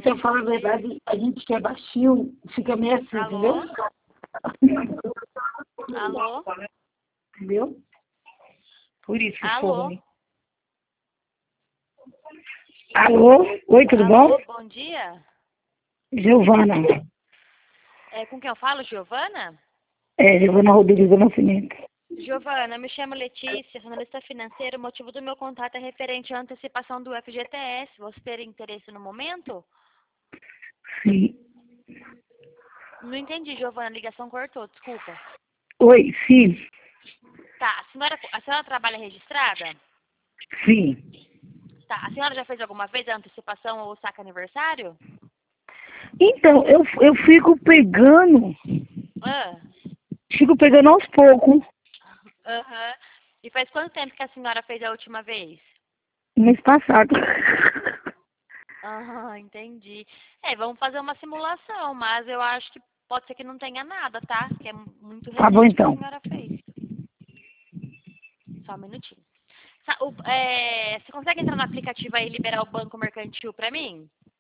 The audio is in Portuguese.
eu falo a verdade, a gente que é baixinho fica meio assim, Alô? entendeu? Alô? Entendeu? Por isso, Alô? fone. Alô? Oi, tudo Alô, bom? bom dia. Giovana. Com quem eu falo, Giovana? Giovana Rodrigues do Nascimento. Giovana, me chamo Letícia, sou analista financeira. O motivo do meu contato é referente à antecipação do FGTS. Você ter interesse no momento? Sim. Não entendi, Giovana, a ligação cortou, desculpa. Oi, sim. Tá, a senhora trabalha registrada? Sim. Tá, a senhora já fez alguma vez a antecipação ou o saque aniversário? Então, eu Ah, fico pegando aos poucos. aham. E faz quanto tempo que a senhora fez a última vez? Mês passado. Aham, entendi. Vamos fazer uma simulação, mas eu acho que pode ser que não tenha nada, tá? Que é muito Tá bom, recente que a então. senhora fez. Só um minutinho. Você consegue entrar no aplicativo aí e liberar o banco mercantil pra mim?